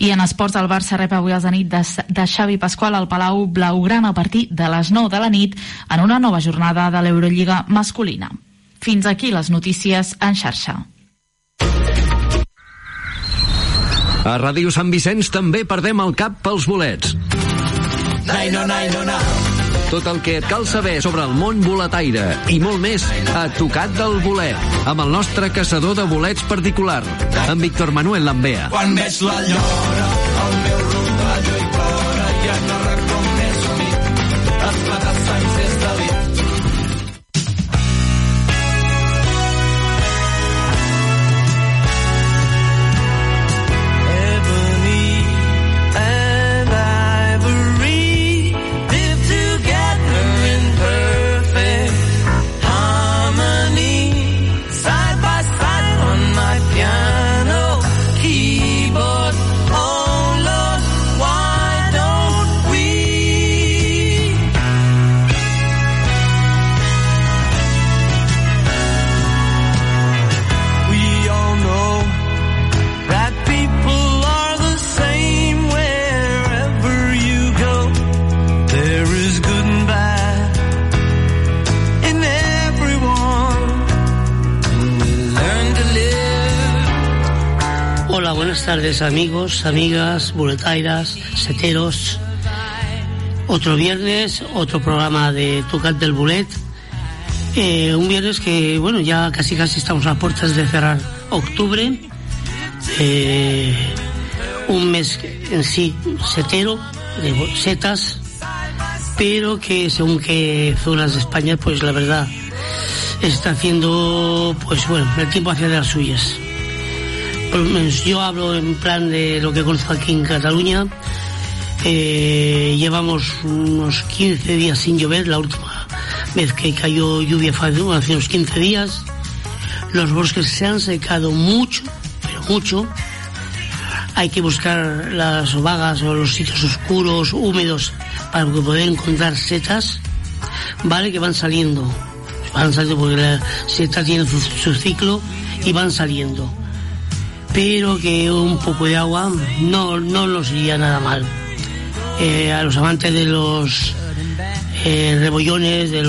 I en esports, el Barça rep avui a la nit de Xavi Pasqual al Palau Blaugrana a partir de les 9 de la nit en una nova jornada de l'Eurolliga masculina. Fins aquí les notícies en xarxa. A Ràdio Sant Vicenç també perdem el cap pels bolets. Tot el que et cal saber sobre el món boletaire i molt més a Tocat del Bolet, amb el nostre caçador de bolets particular, en Víctor Manuel Lambea. Quan veig la llora, el meu rondallo i plora, ja no recordo més humit, es pedaça i s'és de dit. Hola, buenas tardes amigos, amigas, boletairas, seteros. Otro viernes, otro programa de Tocat del Bolet. Un viernes que, bueno, ya casi estamos a puertas de cerrar octubre. Un mes en sí setero, de setas, pero que según qué zonas de España, pues la verdad está haciendo, pues bueno, el tiempo hacia de las suyas. Yo hablo en plan de lo que conozco aquí en Cataluña. Llevamos unos 15 días sin llover. La última vez que cayó lluvia fue hace unos 15 días. Los bosques se han secado mucho, pero mucho. Hay que buscar las obagas o los sitios oscuros, húmedos, para poder encontrar setas, ¿vale? Que van saliendo porque la seta tiene su ciclo y van saliendo. Pero que un poco de agua no nos iría nada mal. A los amantes de los rebollones, de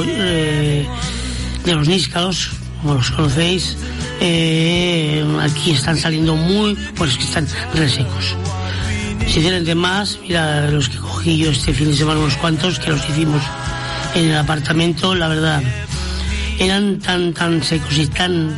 los níscalos, como los conocéis, aquí están saliendo pues que están resecos. Si tienen de más, mira los que cogí yo este fin de semana, unos cuantos que los hicimos en el apartamento, la verdad, eran tan secos y tan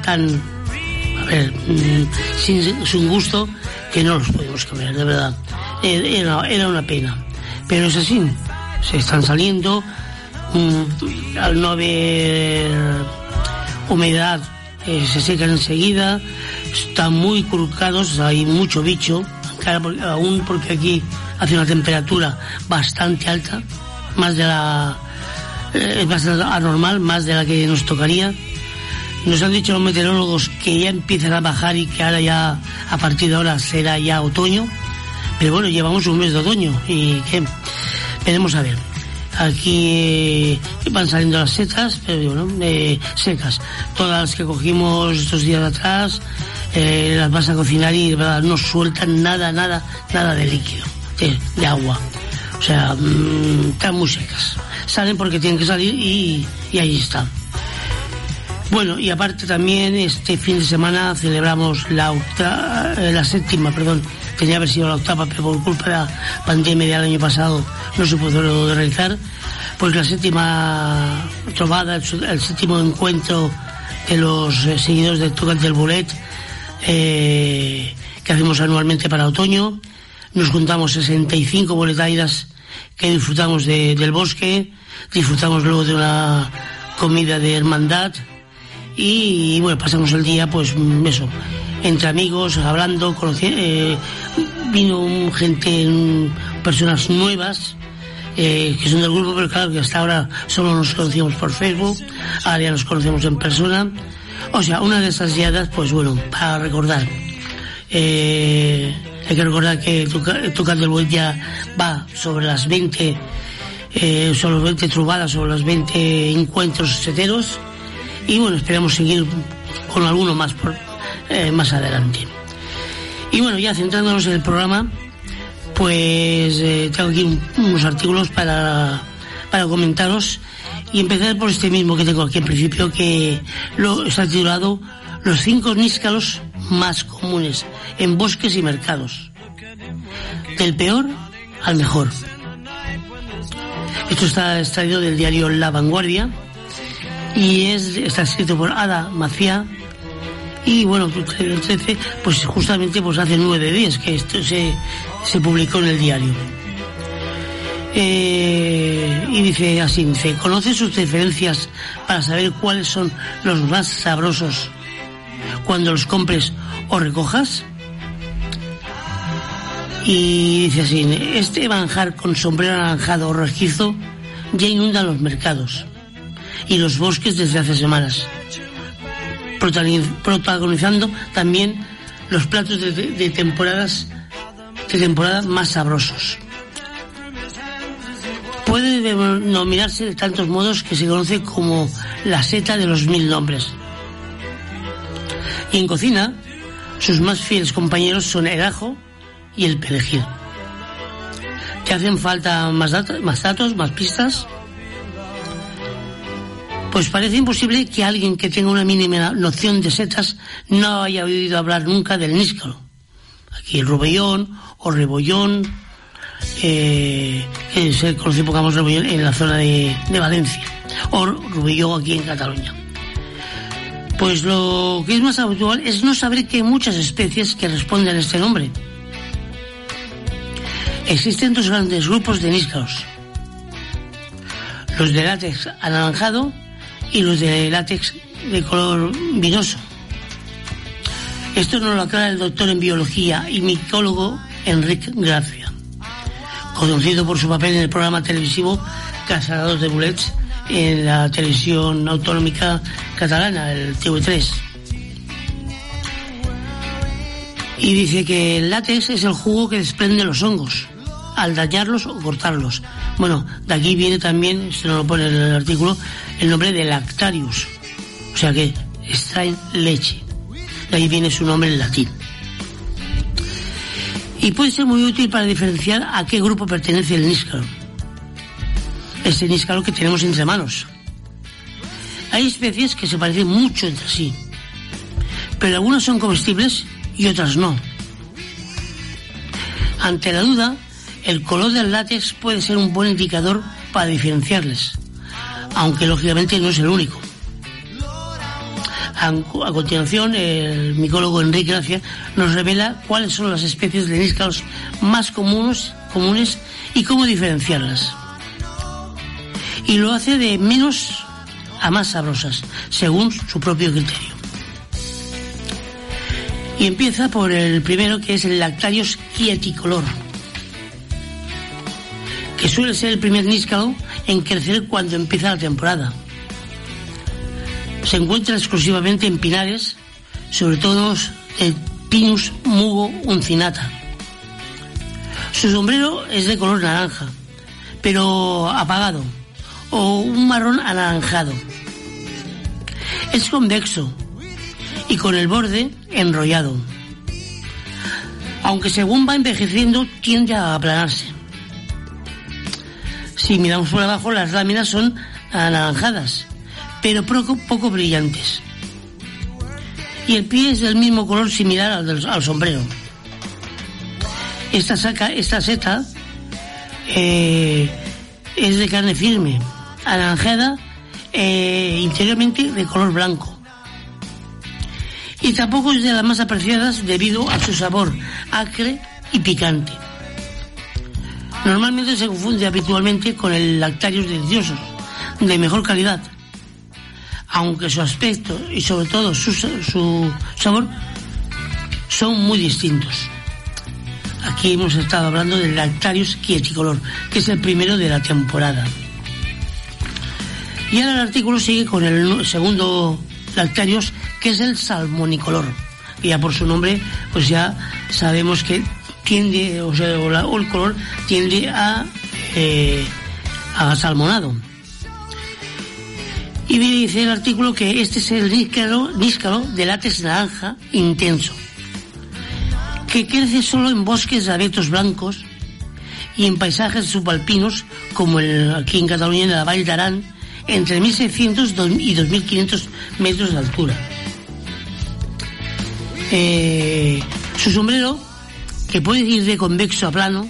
sin gusto que no los podemos comer, de verdad. Era una pena, pero es así, se están saliendo. Al no haber humedad, se secan enseguida, están muy crucados, hay mucho bicho, aún porque aquí hace una temperatura bastante alta, es bastante anormal, más de la que nos tocaría. Nos han dicho los meteorólogos que ya empiezan a bajar y que ahora ya, a partir de ahora, será ya otoño. Pero bueno, llevamos un mes de otoño y ¿qué? Veremos a ver. Aquí van saliendo las setas, pero bueno, secas. Todas las que cogimos estos días atrás, las vas a cocinar y de verdad no sueltan nada de líquido, de agua. O sea, están muy secas. Salen porque tienen que salir y ahí están. Bueno, y aparte también este fin de semana celebramos la séptima, tenía que haber sido la octava, pero por culpa de la pandemia del año pasado no se pudo realizar, pues la séptima trovada, el séptimo encuentro de los seguidores de Tocat del Bolet, que hacemos anualmente para otoño. Nos juntamos 65 boletairas que disfrutamos del bosque, disfrutamos luego de una comida de hermandad. Y bueno, pasamos el día pues eso, entre amigos, hablando, vino personas nuevas que son del grupo, pero claro que hasta ahora solo nos conocíamos por Facebook, ahora ya nos conocemos en persona. O sea, una de esas guiadas, pues bueno, para recordar. Hay que recordar que Tocat del Bolet ya va sobre las 20 trovadas, sobre los 20 encuentros seteros. Y bueno, esperamos seguir con alguno más más adelante. Y bueno, ya centrándonos en el programa, pues tengo aquí unos artículos para comentaros, y empezar por este mismo que tengo aquí al principio, que está titulado Los 5 níscalos más comunes en bosques y mercados, del peor al mejor. Esto está extraído del diario La Vanguardia y está escrito por Ada Maciá. Y bueno, el 13, pues justamente pues hace 9 días que esto se publicó en el diario. Y dice así, ¿conoce sus diferencias para saber cuáles son los más sabrosos cuando los compres o recojas? Y dice así, este manjar con sombrero anaranjado o rojizo ya inunda los mercados y los bosques desde hace semanas, protagonizando también los platos de temporada más sabrosos. Puede denominarse de tantos modos que se conoce como la seta de los 1000 nombres. Y en cocina, sus más fieles compañeros son el ajo y el perejil. ¿Te hacen falta más datos, más pistas? Pues parece imposible que alguien que tenga una mínima noción de setas no haya oído hablar nunca del níscalo. Aquí el rubellón o rebollón, que se conoce, pongamos, rebollón en la zona de Valencia, o rubellón aquí en Cataluña. Pues lo que es más habitual es no saber que hay muchas especies que responden a este nombre. Existen 2 grandes grupos de níscalos: los de látex anaranjado y los de látex de color vinoso. Esto nos lo aclara el doctor en biología y micólogo Enric Gracia, conocido por su papel en el programa televisivo Caçadors de Bolets en la televisión autonómica catalana, el TV3. Y dice que el látex es el jugo que desprenden los hongos al dañarlos o cortarlos. Bueno, de aquí viene también, se nos lo pone en el artículo, el nombre de Lactarius, o sea que extraen leche. De ahí viene su nombre en latín. Y puede ser muy útil para diferenciar a qué grupo pertenece el níscalo. Este níscalo que tenemos entre manos. Hay especies que se parecen mucho entre sí, pero algunas son comestibles y otras no. Ante la duda, el color del látex puede ser un buen indicador para diferenciarles, aunque lógicamente no es el único. A continuación, el micólogo Enric Gracia nos revela cuáles son las especies de níscalos más comunes y cómo diferenciarlas. Y lo hace de menos a más sabrosas, según su propio criterio. Y empieza por el primero, que es el Lactarius quieticolor, que suele ser el primer níscalo en crecer cuando empieza la temporada. Se encuentra exclusivamente en pinares, sobre todo el Pinus mugo uncinata. Su sombrero es de color naranja, pero apagado, o un marrón anaranjado. Es convexo y con el borde enrollado, aunque según va envejeciendo tiende a aplanarse. Si miramos por abajo, las láminas son anaranjadas, pero poco brillantes. Y el pie es del mismo color similar al sombrero. Esta seta es de carne firme, anaranjada, interiormente de color blanco. Y tampoco es de las más apreciadas debido a su sabor acre y picante. Normalmente se confunde habitualmente con el Lactarius deliciosus, de mejor calidad, aunque su aspecto y sobre todo su sabor son muy distintos. Aquí hemos estado hablando del Lactarius quieticolor, que es el primero de la temporada. Y ahora el artículo sigue con el segundo Lactarius, que es el salmonicolor. Y ya por su nombre, pues ya sabemos que tiende, o el color tiende a salmonado. Y dice el artículo que este es el níscalo de látex naranja intenso, que crece solo en bosques de abetos blancos y en paisajes subalpinos como aquí en Cataluña, en la Vall d'Aran, entre 1.600 y 2.500 metros de altura. Su sombrero, que puede ir de convexo a plano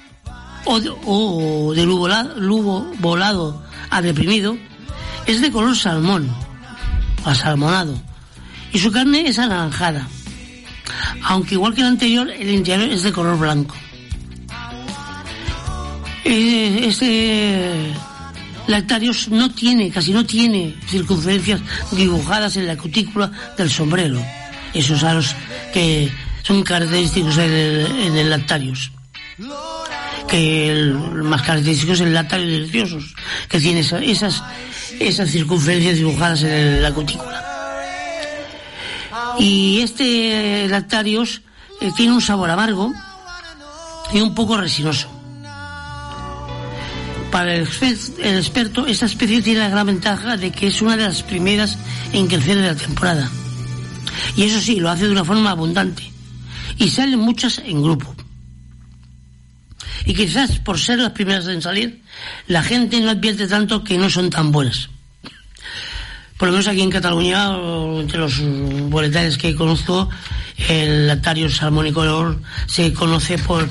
o de lubo volado a deprimido, es de color salmón, asalmonado, y su carne es anaranjada, aunque igual que el anterior, el interior es de color blanco. Este Lactarios casi no tiene circunferencias dibujadas en la cutícula del sombrero, esos aros que son característicos en el Lactarios. Que el más característico es el Lactarios deliciosos, que tiene esas circunferencias dibujadas en la cutícula. Y este Lactarios tiene un sabor amargo y un poco resinoso. Para el experto, esta especie tiene la gran ventaja de que es una de las primeras en crecer de la temporada. Y eso sí, lo hace de una forma abundante. Y salen muchas en grupo. Y quizás por ser las primeras en salir, la gente no advierte tanto que no son tan buenas. Por lo menos aquí en Cataluña, entre los boletales que conozco, el Lactarios salmonicolor se conoce por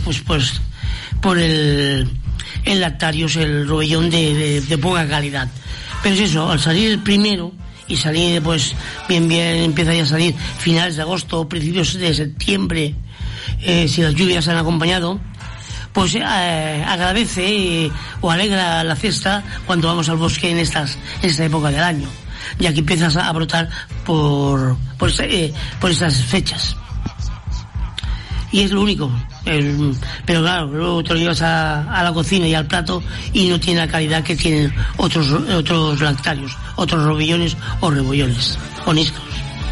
el Lactarios, el rovellón de poca calidad. Pero es eso, al salir el primero y salir pues bien, empieza ya a salir finales de agosto, principios de septiembre, si las lluvias han acompañado, pues agradece o alegra la cesta cuando vamos al bosque en esta época del año, ya que empiezas a brotar por estas fechas. Y es lo único. Pero claro, luego te lo llevas a la cocina y al plato y no tiene la calidad que tienen otros Lactarios, otros robillones o rebollones o níscalos.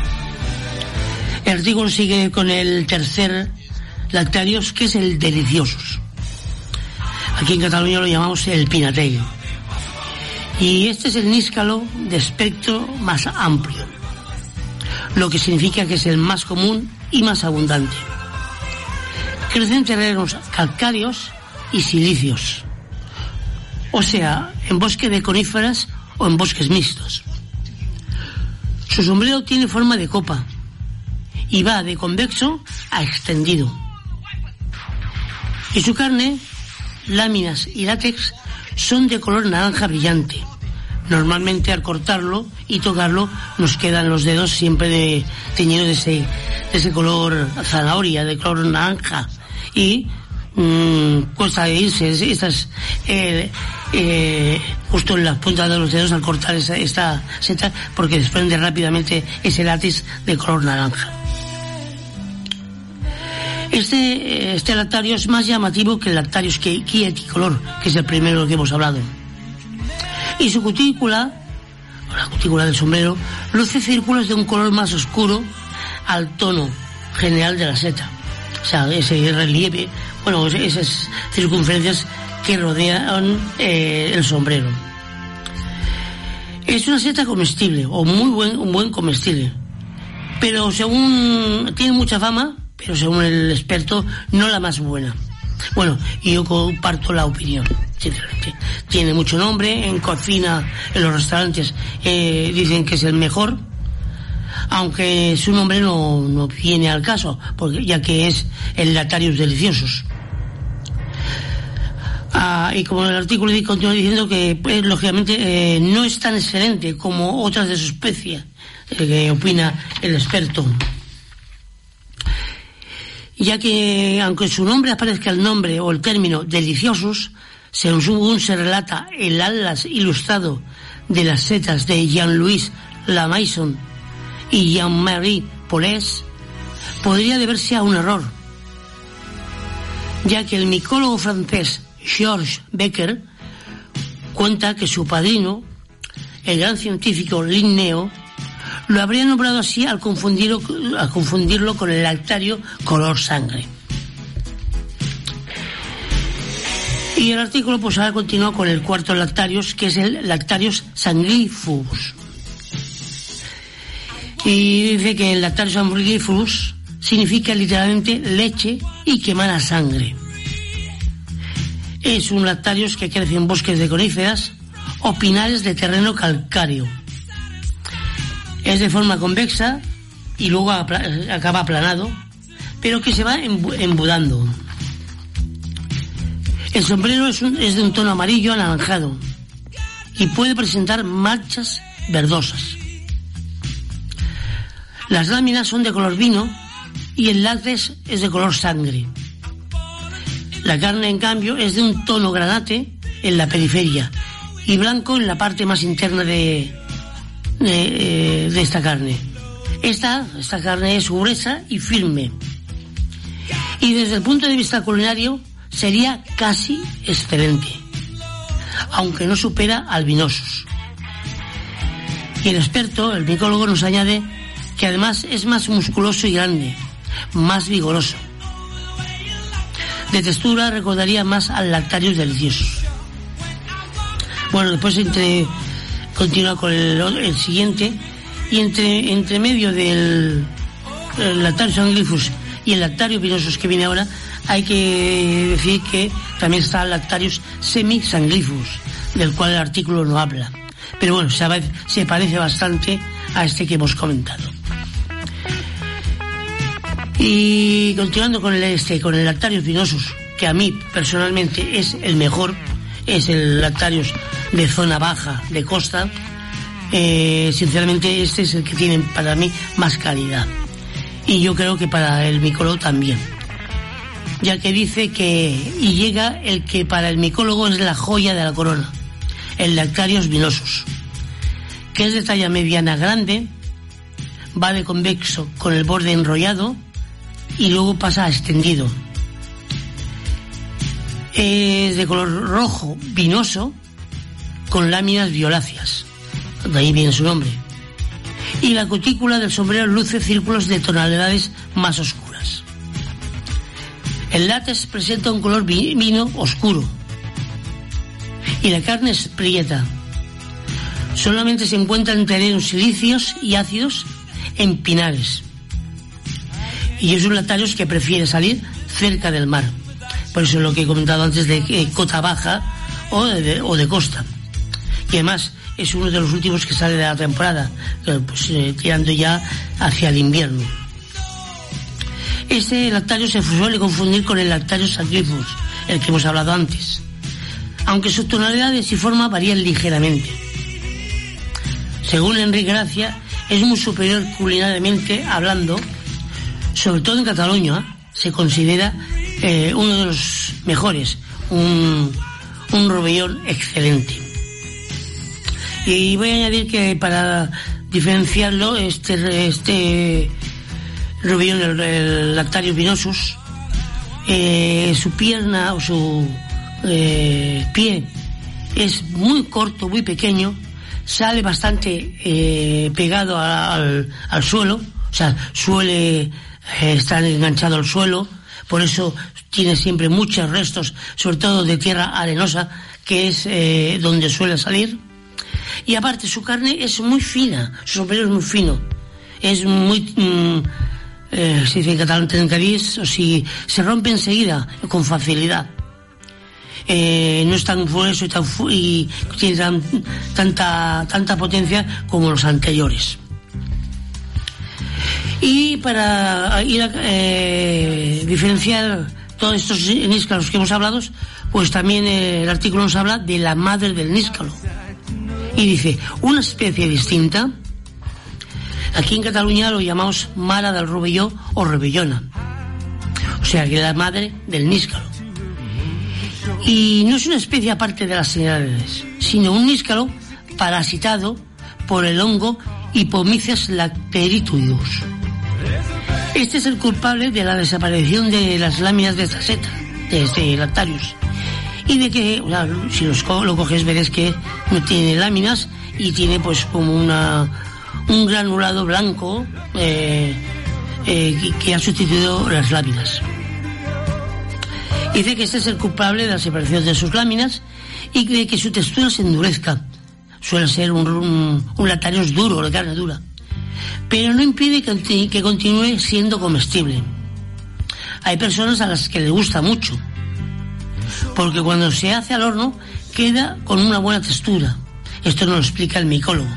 El artículo sigue con el tercer Lactarios, que es el deliciosos. Aquí en Cataluña lo llamamos el pinategui. Y este es el níscalo de espectro más amplio, lo que significa que es el más común y más abundante. Crece en terrenos calcáreos y silíceos, o sea, en bosque de coníferas o en bosques mixtos. Su sombrero tiene forma de copa y va de convexo a extendido. Y su carne, láminas y látex son de color naranja brillante. Normalmente al cortarlo y tocarlo nos quedan los dedos siempre teñidos de ese color zanahoria, de color naranja. Y cuesta de irse justo en las puntas de los dedos al cortar esta seta, porque desprende rápidamente ese látex de color naranja. Este Lactario es más llamativo que el Lactarios quieticolor, que es el primero del que hemos hablado. Y su cutícula, o la cutícula del sombrero, luce círculos de un color más oscuro al tono general de la seta. O sea, ese relieve, esas circunferencias que rodean el sombrero. Es una seta comestible, o un buen comestible. Pero tiene mucha fama, pero según el experto, no la más buena. Bueno, y yo comparto la opinión, sinceramente. Tiene mucho nombre, en cocina, en los restaurantes, dicen que es el mejor, aunque su nombre no viene al caso, ya que es el Lactarios deliciosos. Y como el artículo continúa diciendo que, pues, lógicamente, no es tan excelente como otras de su especie, que opina el experto. Ya que, aunque en su nombre aparezca el nombre o el término deliciosos, según se relata el atlas ilustrado de las setas de Jean-Louis Lamaison y Jean-Marie Paulès, podría deberse a un error, ya que el micólogo francés Georges Becker cuenta que su padrino, el gran científico Linneo, lo habría nombrado así al confundirlo con el Lactario color sangre. Y el artículo pues ahora continúa con el cuarto Lactarios, que es el Lactarios sanguifugos. Y dice que el Lactarios sanguifugos significa literalmente leche y que emana sangre. Es un lactarius que crece en bosques de coníferas o pinares de terreno calcáreo. Es de forma convexa y luego acaba aplanado, pero que se va embudando. El sombrero es de un tono amarillo anaranjado y puede presentar manchas verdosas. Las láminas son de color vino y el látex es de color sangre. La carne, en cambio, es de un tono granate en la periferia y blanco en la parte más interna de esta carne. Esta carne es gruesa y firme. Y desde el punto de vista culinario sería casi excelente, aunque no supera al vinosus. Y el experto, el micólogo, nos añade que además es más musculoso y grande, más vigoroso. De textura recordaría más al Lactarius deliciosus. Bueno, después continúa con el siguiente, y entre medio del Lactarius sanguifus y el Lactarius vinosus que viene ahora, hay que decir que también está el Lactarius semisanguifus, del cual el artículo no habla. Pero bueno, se parece bastante a este que hemos comentado. Y continuando con el Lactarius vinosus, que a mí personalmente es el mejor, es el Lactarius de zona baja, de costa. Sinceramente este es el que tiene para mí más calidad, y yo creo que para el micólogo también, ya que dice y llega el que para el micólogo es la joya de la corona, el Lactarius vinosus, que es de talla mediana grande, va de convexo con el borde enrollado y luego pasa a extendido. Es de color rojo vinoso con láminas violáceas, de ahí viene su nombre, y la cutícula del sombrero luce círculos de tonalidades más oscuras. El látex presenta un color vino oscuro y la carne es prieta. Solamente se encuentra en terrenos silíceos y ácidos en pinares, y es un Lactarius que prefiere salir cerca del mar. Por eso lo que he comentado antes de cota baja o de costa. Y además es uno de los últimos que sale de la temporada, tirando ya hacia el invierno. Este Lactarius se suele confundir con el Lactarius sanguifus, el que hemos hablado antes, aunque sus tonalidades y forma varían ligeramente. Según Enrique Gracia, es muy superior culinariamente hablando, sobre todo en Cataluña. Se considera uno de los mejores, un rovellón excelente. Y voy a añadir que para diferenciarlo, este rovellón, el Lactarius vinosus, su pierna o su pie es muy corto, muy pequeño, sale bastante pegado al suelo, o sea, suele estar enganchado al suelo, por eso tiene siempre muchos restos, sobre todo de tierra arenosa, que es donde suele salir. Y aparte su carne es muy fina, su sombrero es muy fino, es muy se dice en catalán trencadís, o si se rompe enseguida con facilidad. No es tan grueso y tiene tanta potencia como los anteriores. Y para ir a diferenciar todos estos níscalos que hemos hablado, pues también el artículo nos habla de la madre del níscalo. Y dice, una especie distinta, aquí en Cataluña lo llamamos mara del rovelló o rovellona, o sea que es la madre del níscalo. Y no es una especie aparte de las señales, sino un níscalo parasitado por el hongo Hypomyces lacteritudus. Este es el culpable de la desaparición de las láminas de esta seta, de este Lactarius, y de que, si lo coges verás que no tiene láminas y tiene pues como un granulado blanco que ha sustituido las láminas. Dice que este es el culpable de la separación de sus láminas y de que su textura se endurezca. Suele ser un Lactarius duro, de carne dura. pero no impide que continúe siendo comestible. Hay personas a las que les gusta mucho, porque cuando se hace al horno queda con una buena textura. Esto nos lo explica el micólogo.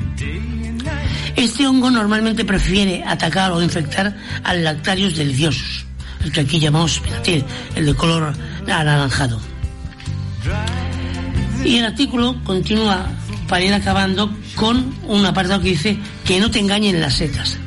Este hongo normalmente prefiere atacar o infectar a lactarios deliciosos, el que aquí llamamos pinatil, el de color anaranjado. Y el artículo continúa para ir acabando con un apartado que dice que no te engañen las setas.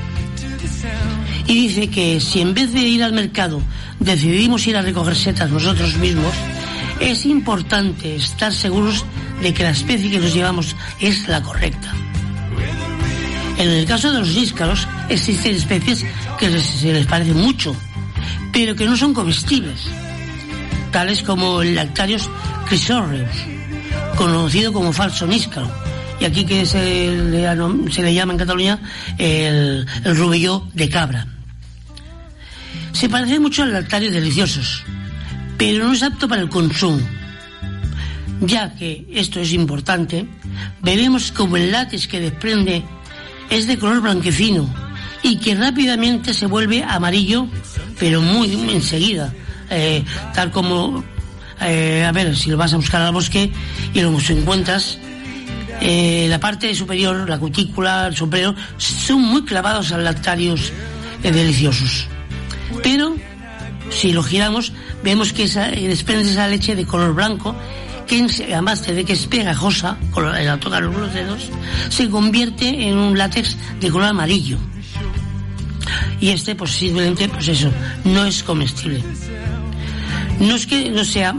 Y dice que si en vez de ir al mercado decidimos ir a recoger setas nosotros mismos, es importante estar seguros de que la especie que nos llevamos es la correcta. En el caso de los níscaros, existen especies que se les parecen mucho, pero que no son comestibles, tales como el Lactarius chrysotreus, conocido como falso níscaro, y aquí que se le llama en Cataluña el rubilló de cabra. Se parece mucho al Lactarius deliciosus, pero no es apto para el consumo. Ya que esto es importante, veremos como el látex que desprende es de color blanquecino y que rápidamente se vuelve amarillo, pero muy enseguida, tal como a ver, si lo vas a buscar al bosque y lo encuentras, la parte superior, la cutícula, el sombrero, son muy clavados al Lactarius deliciosus. Pero si lo giramos, vemos que desprende esa leche de color blanco, que además de que es pegajosa, al tocar los dedos, se convierte en un látex de color amarillo. Y posiblemente, pues eso, no es comestible. No es que no sea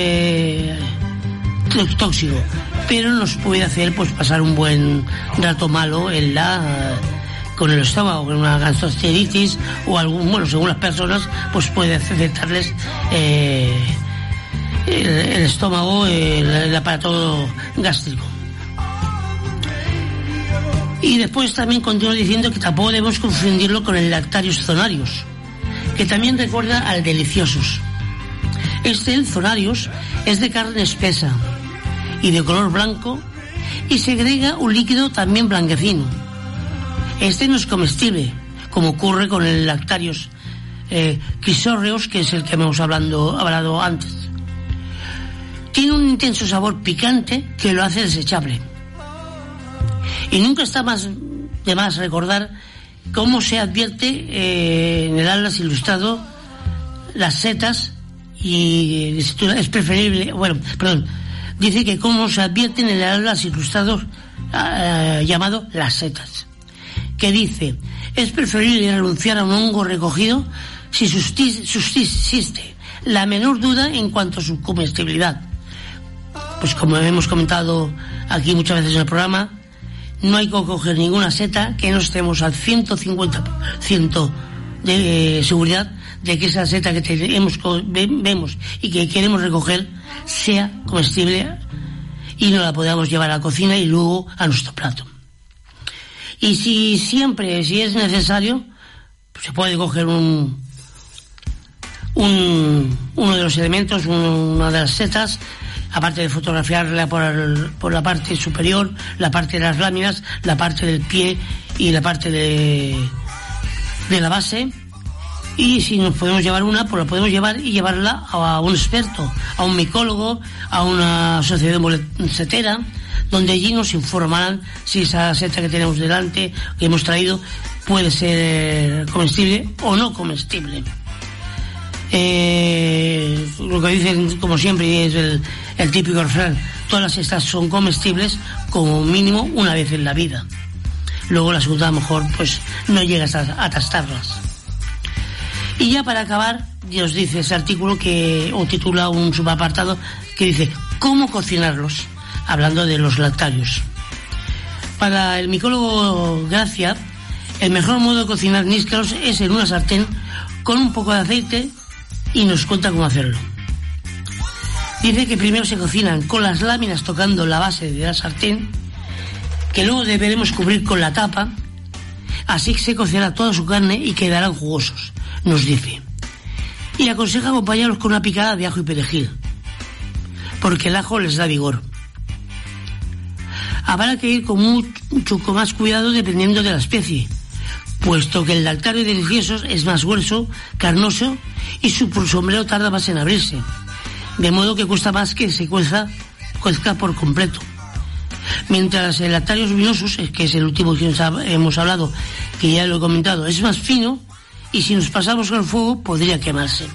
tóxico, pero nos puede hacer pues pasar un buen rato malo con el estómago, con una gastroenteritis o según las personas, pues puede afectarles el estómago, el aparato gástrico. Y después también continúa diciendo que tampoco debemos confundirlo con el Lactarius zonarius, que también recuerda al deliciosus. El zonarius es de carne espesa y de color blanco y segrega un líquido también blanquecino. No es comestible, como ocurre con el Lactarius chrysotreus, que es el que hemos hablado antes. Tiene un intenso sabor picante que lo hace desechable. Y nunca está de más recordar cómo se advierte en el Atlas Ilustrado las setas, y es preferible, dice que cómo se advierte en el Atlas Ilustrado llamado las setas, que dice: es preferible renunciar a un hongo recogido si subsiste la menor duda en cuanto a su comestibilidad. Pues como hemos comentado aquí muchas veces en el programa, no hay que coger ninguna seta que no estemos al 150% de seguridad de que esa seta que vemos y que queremos recoger sea comestible y no la podamos llevar a la cocina y luego a nuestro plato. Y si es necesario, pues se puede coger uno de los elementos, una de las setas, aparte de fotografiarla por la parte superior, la parte de las láminas, la parte del pie y la parte de la base. Y si nos podemos llevar una, pues la podemos llevar y llevarla a un experto, a un micólogo, a una asociación boletera, donde allí nos informarán si esa seta que tenemos delante, que hemos traído, puede ser comestible o no comestible. Lo que dicen, como siempre, es el típico refrán: todas las setas son comestibles como mínimo una vez en la vida. Luego la segunda, a lo mejor, pues no llegas a tastarlas. Y ya para acabar, os dice ese artículo o titula un subapartado que dice: ¿cómo cocinarlos?, hablando de los lactarios. Para el micólogo Gracia, el mejor modo de cocinar níscaros es en una sartén con un poco de aceite, y nos cuenta cómo hacerlo. Dice que primero se cocinan con las láminas tocando la base de la sartén, que luego deberemos cubrir con la tapa, así que se cocerá toda su carne y quedarán jugosos, nos dice. Y aconseja acompañarlos con una picada de ajo y perejil, porque el ajo les da vigor. Habrá que ir con mucho más cuidado dependiendo de la especie, puesto que el lactario de deliciosos es más grueso, carnoso y su sombrero tarda más en abrirse, de modo que cuesta más que se cuezca por completo. Mientras el lactario vinosus, que es el último que hemos hablado, que ya lo he comentado, es más fino y si nos pasamos al fuego podría quemarse.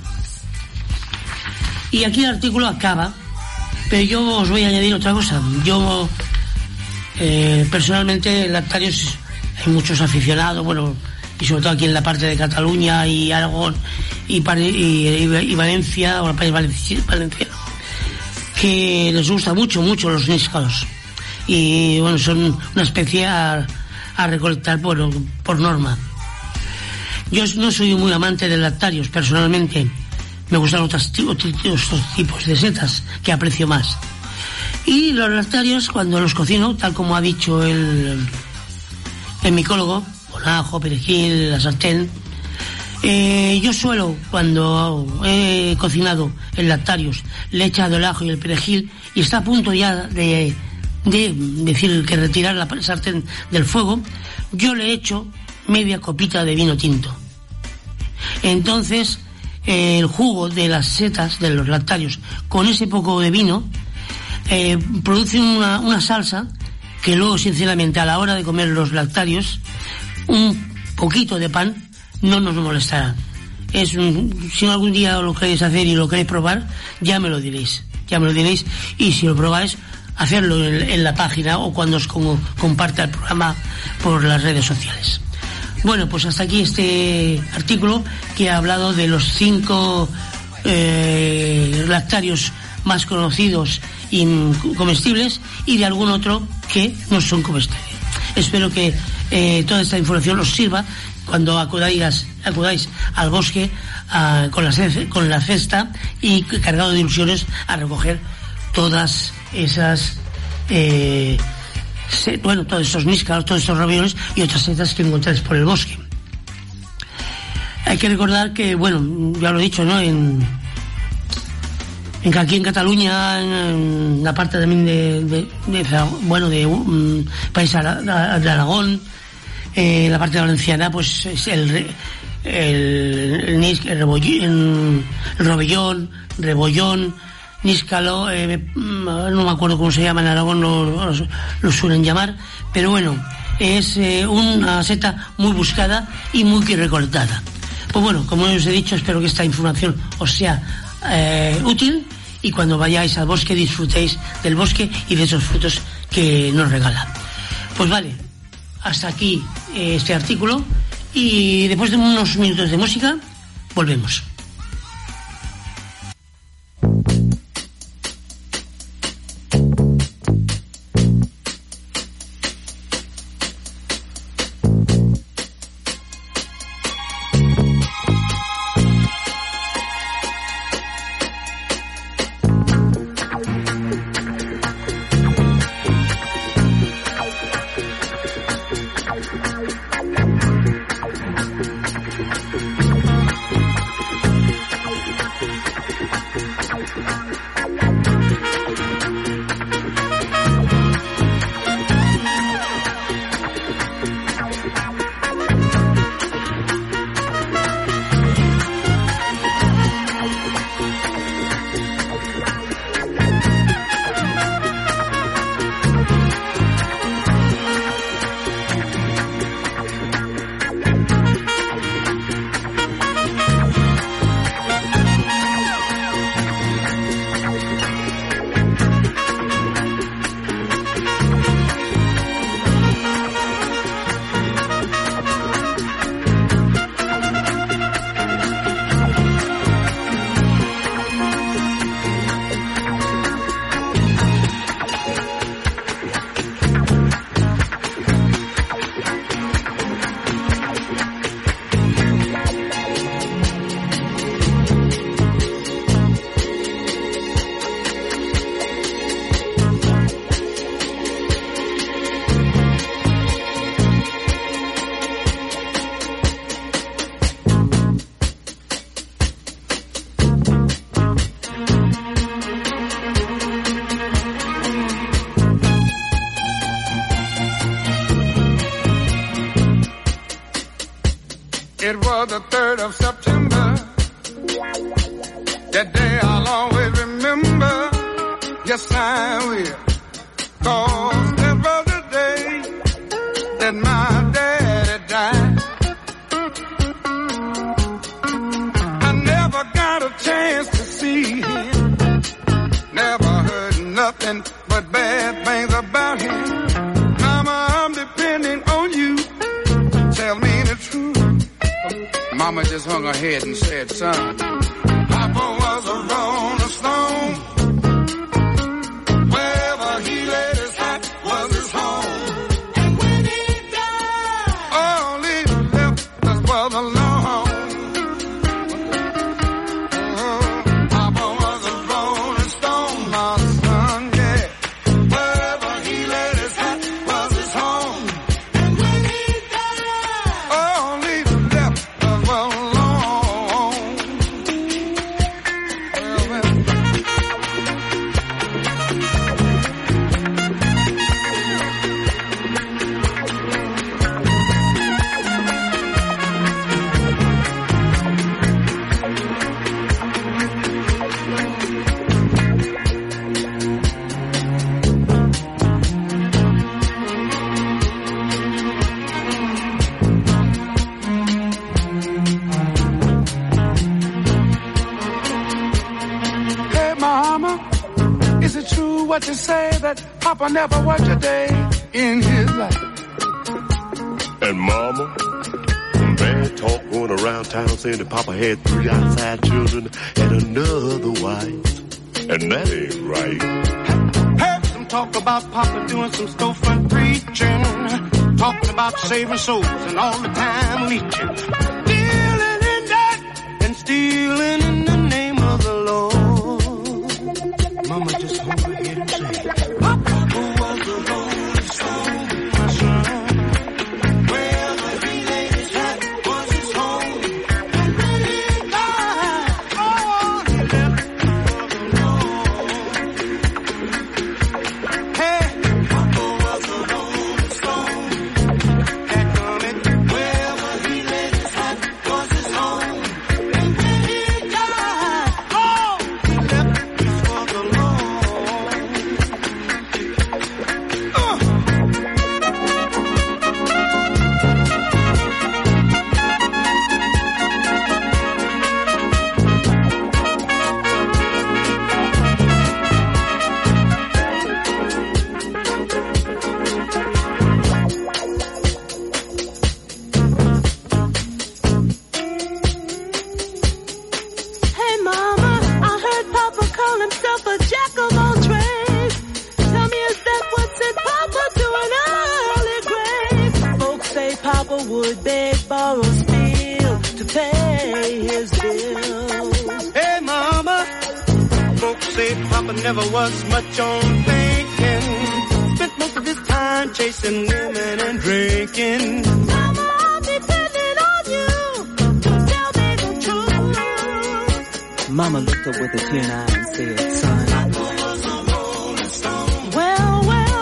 Y aquí el artículo acaba, pero yo os voy a añadir otra cosa. Yo personalmente lactarios hay muchos aficionados, bueno, y sobre todo aquí en la parte de Cataluña y Aragón y Valencia, o el país valenciano, que les gusta mucho los níscalos. Y bueno, son una especie a recolectar por norma. Yo no soy muy amante de lactarios, personalmente. Me gustan otros tipos de setas que aprecio más. Y los lactarios, cuando los cocino, tal como ha dicho el micólogo, con ajo, perejil, la sartén, yo suelo, cuando he cocinado el lactarios, le he echado el ajo y el perejil y está a punto ya de decir que retirar la sartén del fuego, yo le echo media copita de vino tinto. Entonces el jugo de las setas de los lactarios con ese poco de vino produce una salsa que luego, sinceramente, a la hora de comer los lactarios, un poquito de pan no nos molestará. Si algún día lo queréis hacer y lo queréis probar, ya me lo diréis, y si lo probáis, hacerlo en la página o cuando os comparta el programa por las redes sociales. Bueno, pues hasta aquí este artículo que ha hablado de los 5 lactarios más conocidos y comestibles y de algún otro que no son comestibles. Espero que toda esta información os sirva cuando acudáis al bosque con la cesta y cargado de ilusiones a recoger todas esas todos estos níscalos, todos estos ravioles y otras setas que encontráis por el bosque. Hay que recordar que, bueno, ya lo he dicho, ¿no? Aquí en Cataluña, en la parte también de país de Aragón, la parte valenciana, pues es el rebollón, níscalo, no me acuerdo cómo se llama en Aragón, lo suelen llamar, pero bueno, es una seta muy buscada y muy recolectada. Pues bueno, como os he dicho, espero que esta información os sea útil y cuando vayáis al bosque disfrutéis del bosque y de esos frutos que nos regala. Pues vale, hasta aquí este artículo y después de unos minutos de música volvemos. Yes, I will. 'Cause there was a day that my daddy died. I never got a chance to see him. Never heard nothing but bad things about him. Mama, I'm depending on you. Tell me the truth. Mama just hung her head and said, son, Papa was a rolling stone. Wherever he laid his hat was his home. And when he died, all he left us was alone. Papa was a rolling stone, my son, yeah. Wherever he laid his hat was his home. And when he died, all he left us was alone. Hey, Mama, is it true what you say that Papa never worked a day in his life? And Mama, bad talk going around town saying that Papa had 3 outside children and another wife. And that ain't right. Heard some talk about Papa doing some storefront preaching, talking about saving souls and all the time leeching, dealing in that and stealing in the name of the Lord. Mama just hung her head and said, Papa was a rolling stone, my son. Wherever he laid his hat was his home. And when he died, all he left was alone. Hey, Papa was a rolling stone. Back on it. Wherever he laid his hat was his home. And when he died, all he left was alone. Hey, Mama, I heard Papa call himself a jack of all trades. Tell me, is that what sent Papa to an early grave? Folks say Papa would beg, borrow, steal to pay his bills. Hey, Mama, folks say Papa never was much on thinking. Spent most of his time chasing women and drinking. Mama, I'm depending on you to tell me the truth. Mama looked up with a tear in her eye and said, son, Well,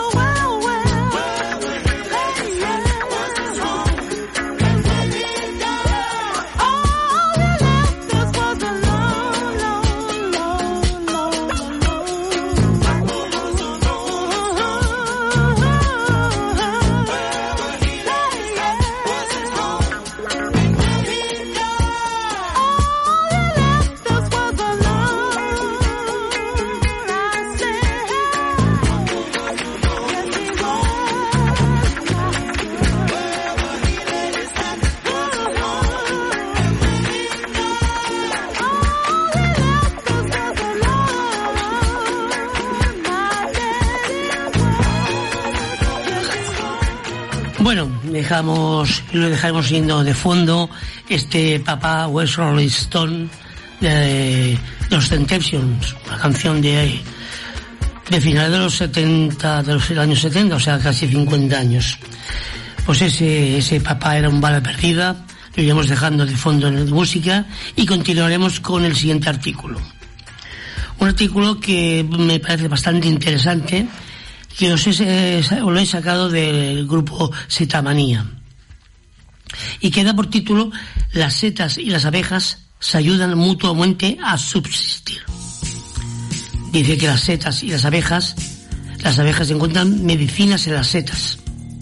Bueno, lo dejaremos yendo de fondo este Papa West Rolling Stone de los Temptations, una canción de finales de los 70, de los años 70, o sea, casi 50 años. Pues ese Papá era un bala perdida, lo iremos dejando de fondo en la música y continuaremos con el siguiente artículo. Un artículo que me parece bastante interesante, que lo he sacado del grupo Setamanía, y que da por título Las setas y las abejas se ayudan mutuamente a subsistir. Dice que las setas y las abejas encuentran medicinas en las setas.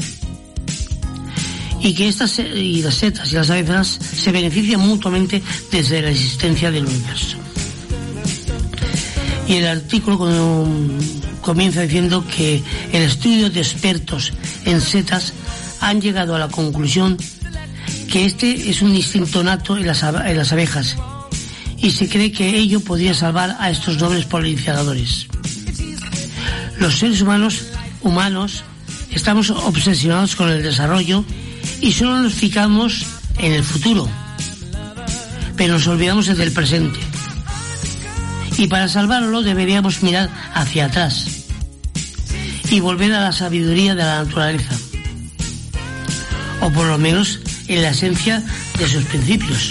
Y que las setas y las abejas se benefician mutuamente desde la existencia del universo. Y el artículo comienza diciendo que el estudio de expertos en setas han llegado a la conclusión que este es un instinto nato en las abejas y se cree que ello podría salvar a estos nobles polinizadores. Los seres humanos estamos obsesionados con el desarrollo y solo nos fijamos en el futuro, pero nos olvidamos del presente. Y para salvarlo deberíamos mirar hacia atrás y volver a la sabiduría de la naturaleza, o por lo menos en la esencia de sus principios.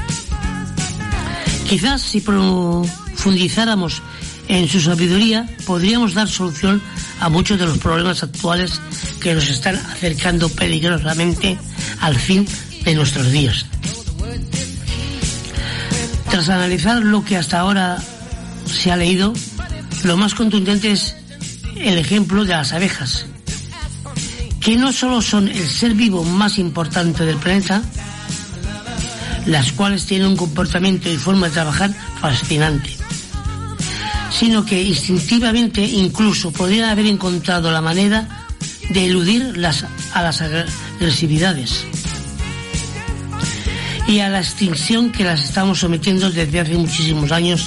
Quizás si profundizáramos en su sabiduría podríamos dar solución a muchos de los problemas actuales que nos están acercando peligrosamente al fin de nuestros días. Tras analizar lo que hasta ahora se ha leído, lo más contundente es el ejemplo de las abejas, que no solo son el ser vivo más importante del planeta, las cuales tienen un comportamiento y forma de trabajar fascinante, sino que instintivamente incluso podrían haber encontrado la manera de eludir a las agresividades y a la extinción que las estamos sometiendo desde hace muchísimos años.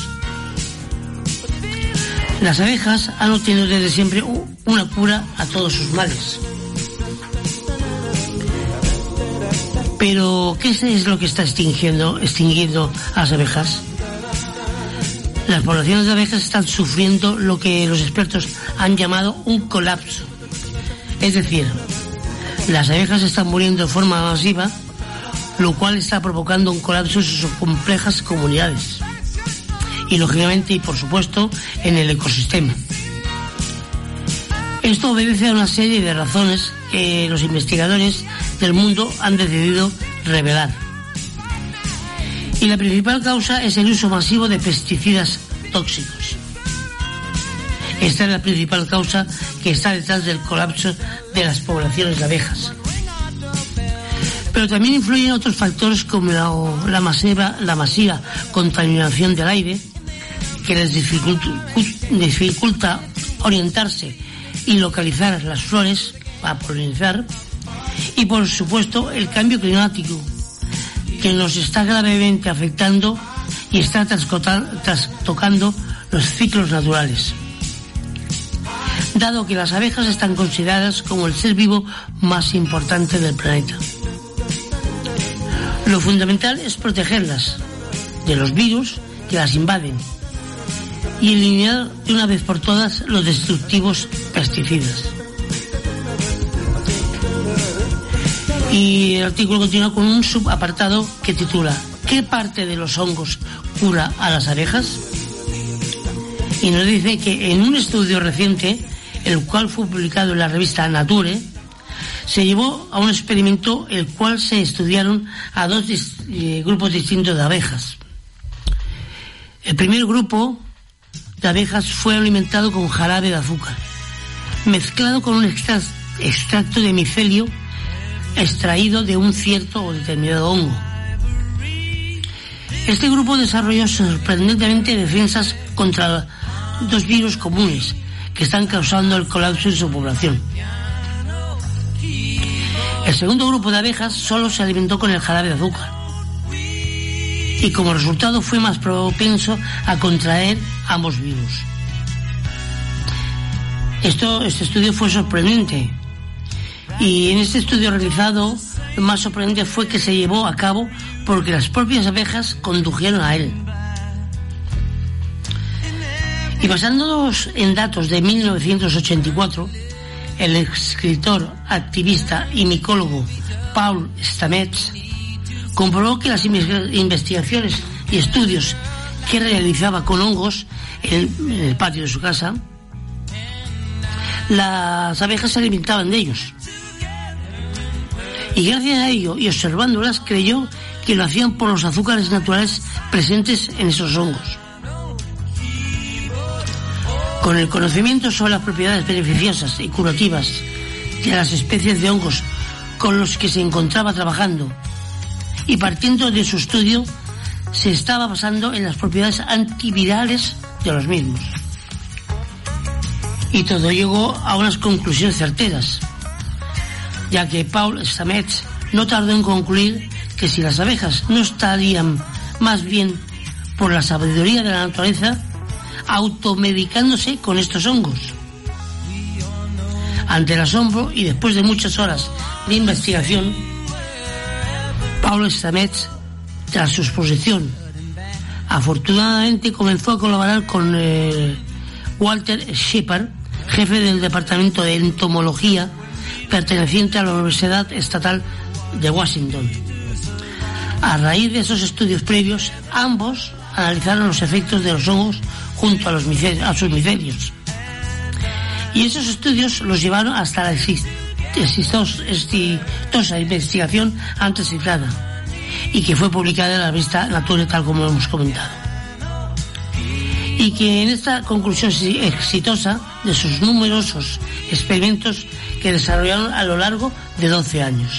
Las abejas han obtenido desde siempre una cura a todos sus males. Pero, ¿qué es lo que está extinguiendo a las abejas? Las poblaciones de abejas están sufriendo lo que los expertos han llamado un colapso. Es decir, las abejas están muriendo de forma masiva, lo cual está provocando un colapso en sus complejas comunidades. Y lógicamente y por supuesto en el ecosistema. Esto obedece a una serie de razones que los investigadores del mundo han decidido revelar. Y la principal causa es el uso masivo de pesticidas tóxicos. Esta es la principal causa que está detrás del colapso de las poblaciones de abejas. Pero también influyen otros factores como la masiva contaminación del aire, que les dificulta orientarse y localizar las flores para polinizar, y por supuesto el cambio climático, que nos está gravemente afectando y está trastocando los ciclos naturales, dado que las abejas están consideradas como el ser vivo más importante del planeta. Lo fundamental es protegerlas de los virus que las invaden y eliminar de una vez por todas los destructivos pesticidas. Y el artículo continúa con un subapartado que titula ¿Qué parte de los hongos cura a las abejas? Y nos dice que en un estudio reciente, el cual fue publicado en la revista Nature, se llevó a un experimento el cual se estudiaron a dos grupos distintos de abejas. El primer grupo de abejas fue alimentado con jarabe de azúcar, mezclado con un extracto de micelio extraído de un cierto o determinado hongo. Este grupo desarrolló sorprendentemente defensas contra dos virus comunes que están causando el colapso en su población. El segundo grupo de abejas solo se alimentó con el jarabe de azúcar y como resultado fue más propenso a contraer ambos virus. Este estudio fue sorprendente, y en este estudio realizado lo más sorprendente fue que se llevó a cabo porque las propias abejas condujeron a él. Y basándonos en datos de 1984, el escritor, activista y micólogo Paul Stamets comprobó que las investigaciones y estudios que realizaba con hongos en el patio de su casa, las abejas se alimentaban de ellos. Y gracias a ello, y observándolas, creyó que lo hacían por los azúcares naturales presentes en esos hongos. Con el conocimiento sobre las propiedades beneficiosas y curativas de las especies de hongos con los que se encontraba trabajando y partiendo de su estudio, se estaba basando en las propiedades antivirales de los mismos. Y todo llegó a unas conclusiones certeras, ya que Paul Stamets no tardó en concluir que si las abejas no estarían más bien por la sabiduría de la naturaleza automedicándose con estos hongos. Ante el asombro y después de muchas horas de investigación, Paul Stamets, tras su exposición, afortunadamente comenzó a colaborar con Walter Shepard, jefe del departamento de entomología perteneciente a la Universidad Estatal de Washington. A raíz de esos estudios previos, ambos analizaron los efectos de los hongos junto a sus micelios. Y esos estudios los llevaron hasta la exitosa investigación antes citada, y que fue publicada en la revista Nature, tal como hemos comentado. Y que en esta conclusión exitosa de sus numerosos experimentos que desarrollaron a lo largo de 12 años.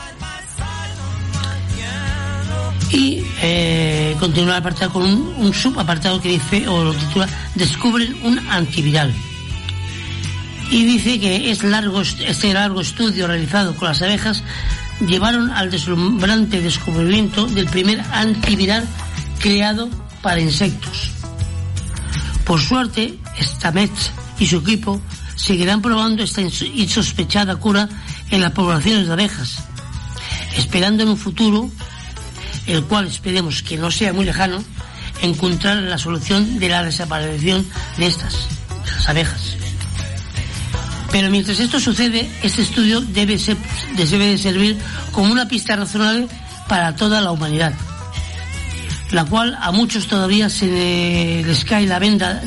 Y continúa el apartado con un subapartado que dice, o lo titula, Descubren un antiviral. Y dice que este largo estudio realizado con las abejas llevaron al deslumbrante descubrimiento del primer antiviral creado para insectos. Por suerte, Stamets y su equipo seguirán probando esta insospechada cura en las poblaciones de abejas, esperando en un futuro, el cual esperemos que no sea muy lejano, encontrar la solución de la desaparición de las abejas. Pero mientras esto sucede, este estudio debe de servir como una pista razonable para toda la humanidad, la cual a muchos todavía no se les cae la venda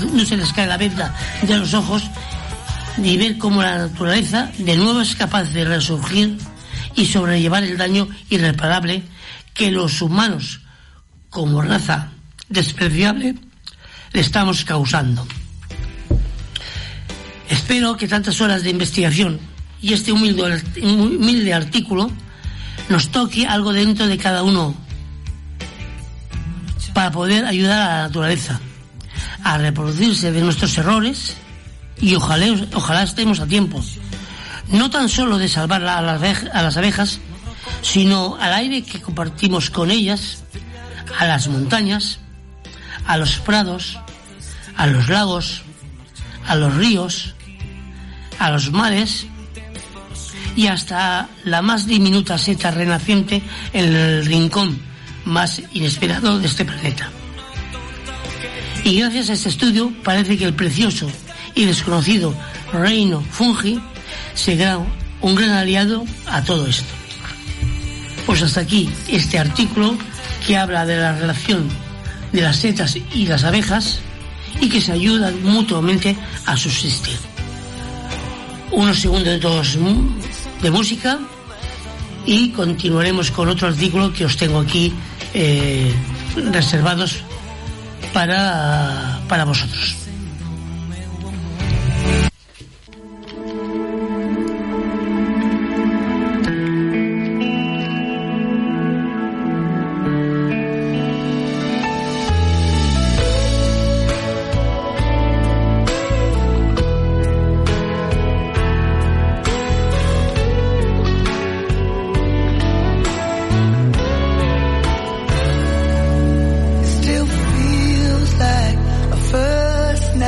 de los ojos, y ver cómo la naturaleza de nuevo es capaz de resurgir y sobrellevar el daño irreparable que los humanos, como raza despreciable, le estamos causando. Espero que tantas horas de investigación y este humilde artículo nos toque algo dentro de cada uno para poder ayudar a la naturaleza a reproducirse de nuestros errores, y ojalá estemos a tiempo, no tan solo de salvar a las abejas, sino al aire que compartimos con ellas, a las montañas, a los prados, a los lagos, a los ríos, a los mares y hasta la más diminuta seta renaciente en el rincón más inesperado de este planeta. Y gracias a este estudio parece que el precioso y desconocido reino fungi será un gran aliado a todo esto. Pues hasta aquí este artículo que habla de la relación de las setas y las abejas y que se ayudan mutuamente a subsistir. Unos segundos de música y continuaremos con otro artículo que os tengo aquí reservados para vosotros. Still feels like a first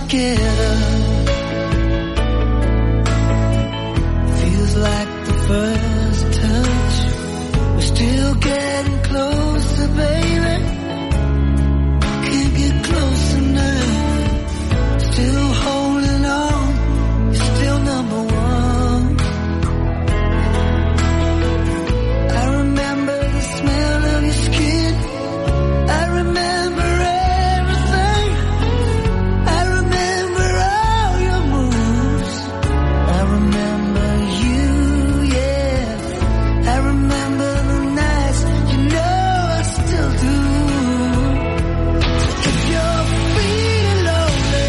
together. Feels like the first touch. We're still getting closer, baby. Can't get close enough. Still holding on. You're still number one. I remember the smell of your skin. I remember everything. I remember all your moves. I remember you, yeah. I remember the nights, you know I still do. If you're feeling lonely,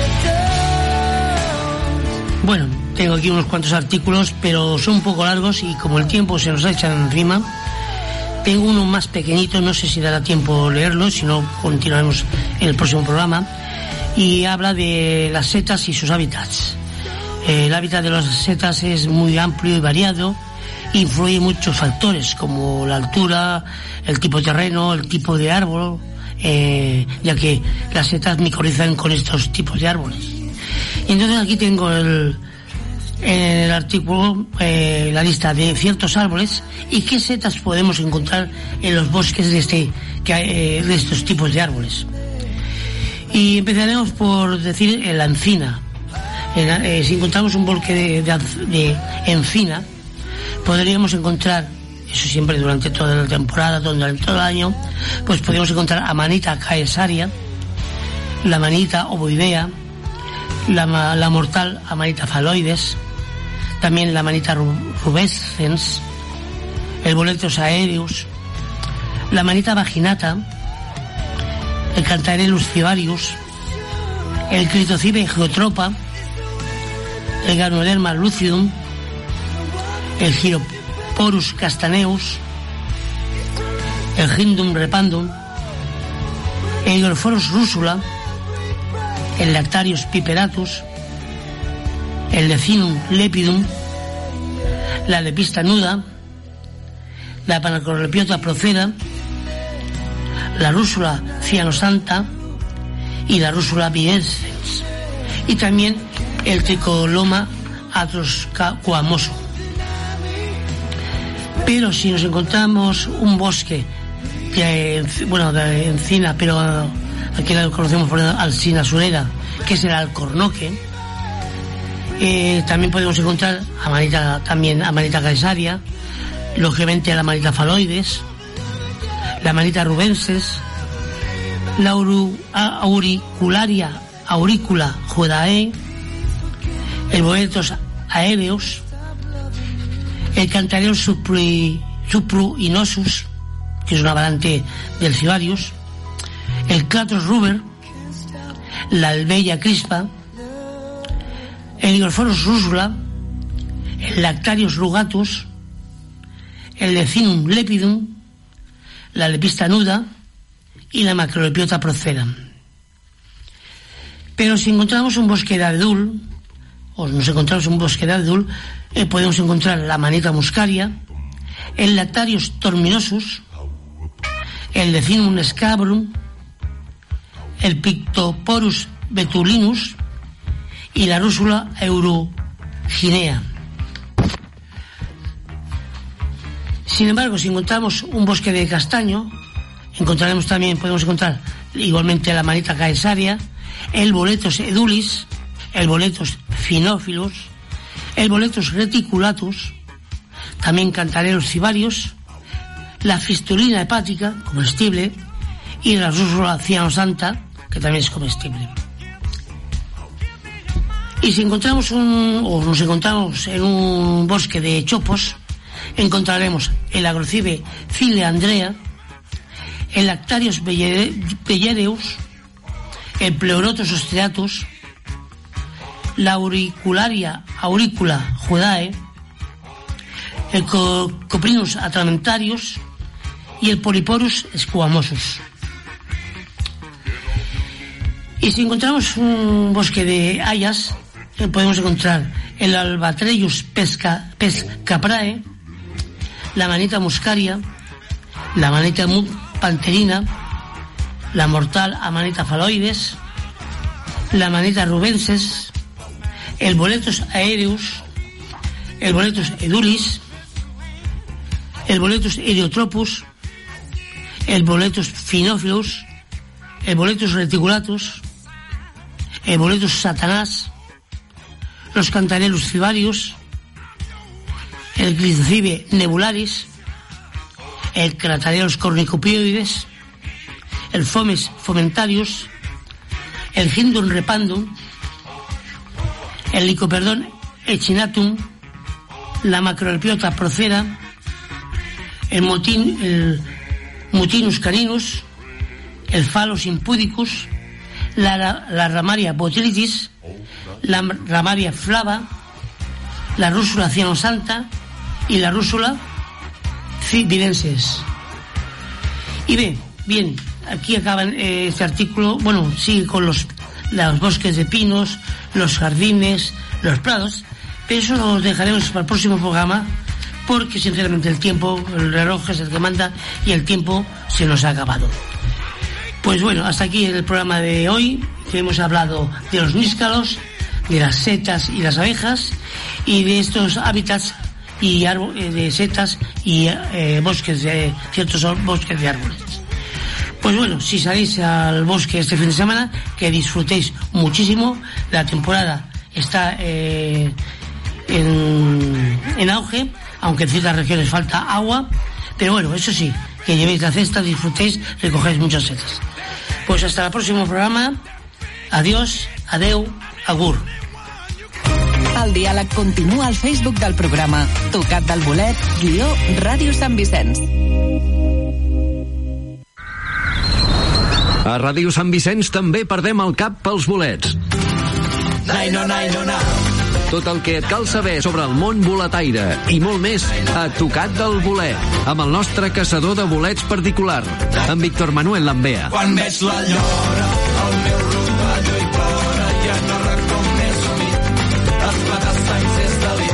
don't. Bueno, tengo aquí unos cuantos artículos, pero son un poco largos y como el tiempo se nos ha echado encima, tengo uno más pequeñito, no sé si dará tiempo leerlo, si no continuaremos en el próximo programa, y habla de las setas y sus hábitats. El hábitat de las setas es muy amplio y variado, influye muchos factores como la altura, el tipo de terreno, el tipo de árbol, ya que las setas micorrizan con estos tipos de árboles. Y entonces aquí tengo en el artículo la lista de ciertos árboles y qué setas podemos encontrar en los bosques de estos tipos de árboles. Y empezaremos por decir la encina. Si encontramos un bosque de encina, podríamos encontrar, eso siempre durante toda la temporada, durante todo el año, pues podríamos encontrar Amanita caesaria, la Amanita ovoidea, la mortal Amanita phalloides, también la Amanita rubescens, el Boletus aereus, la Amanita vaginata, el Cantarellus cibarius, el Critocibe geotropa, el Ganoderma lucidum, el Gyroporus castaneus, el Gindum repandum, el Hygrophorus rusula, el Lactarius piperatus, el Lecinum lepidum, la Lepista nuda, la Panacrolepiota procera, la Rúsula cianosanta y la Rúsula viescens, y también el Tricoloma atrosquamoso. Pero si nos encontramos un bosque de encina, pero aquí la conocemos por Alsina surera, que es el alcornoque, también podemos encontrar Amanita caesaria, lógicamente la Amanita phalloides, la Amanita rubensis, la auricula judae, el Boletus aereus, el Cantarellus supruinosus, que es una variante del Cibarius, el Clatros ruber, la Albella crispa, el Hygrophorus rusula, el Lactarius rugatus, el Lecinum lepidum, la Lepista nuda y la Macrolepiota procera. Pero si encontramos un bosque de abedul, podemos encontrar la Amanita muscaria, el Lactarius torminosus, el Lecinum scabrum, el Pictoporus betulinus y la Rúsula euroginea. Sin embargo, si encontramos un bosque de castaño, podemos encontrar igualmente la Amanita caesaria, el Boletus edulis, el Boletus phenophyllus, el Boletus reticulatus, también Cantarellus cibarius, la Fistulina hepática, comestible, y la Rúsula cianosanta, que también es comestible. Y si nos encontramos en un bosque de chopos, encontraremos el Agrocibe fileandrea, el Lactarius bellereus, el Pleurotus ostriatus, la Auricula judae, el Coprinus atramentarius y el Polyporus squamosus. Y si encontramos un bosque de hayas, podemos encontrar el Albatreus pescaprae, la Amanita muscaria, la Amanita panterina, la mortal Amanita phalloides, la maneta rubenses, el boletus aéreus, el boletus edulis, el boletus heliotropus, el boletus phinopilus, el boletus reticulatus, el boletus satanás, los cantarellus cibarius, el glitocibe nebularis, el cratarellus cornicopioides, el fomes fomentarius, el hindum repandum, el licoperdón echinatum, la macroelpiota procera, el mutinus caninus, el phallus impudicus, la ramaria botrytis, la ramaria flava, la rúsula cianosanta y la rúsula virenses. Y bien, aquí acaban este artículo. Bueno, sigue con los bosques de pinos, los jardines, los prados, pero eso lo dejaremos para el próximo programa, porque sinceramente el tiempo, el reloj es el que manda y el tiempo se nos ha acabado. Pues bueno, hasta aquí el programa de hoy, que hemos hablado de los níscalos, de las setas y las abejas, y de estos hábitats y de setas y bosques de ciertos bosques de árboles. Pues bueno, si salís al bosque este fin de semana, que disfrutéis muchísimo. La temporada está en auge, aunque en ciertas regiones falta agua, pero bueno, eso sí, que llevéis la cesta, disfrutéis, recogéis muchas setas. Pues hasta el próximo programa. Adiós, adeu, agur. El diàleg continua al Facebook del programa Tocat del Bolet, Ràdio Sant Vicenç. A Ràdio Sant Vicenç també perdem el cap pels bolets. Tot el que et cal saber sobre el món boletaire i molt més a Tocat del Bolet, amb el nostre caçador de bolets particular, en Víctor Manuel Lambea. Quan veig la llora, el meu roballo i plora, ja no recordo més humit, les plates tancs és delit.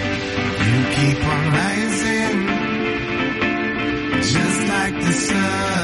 keep on rising, just like the sun.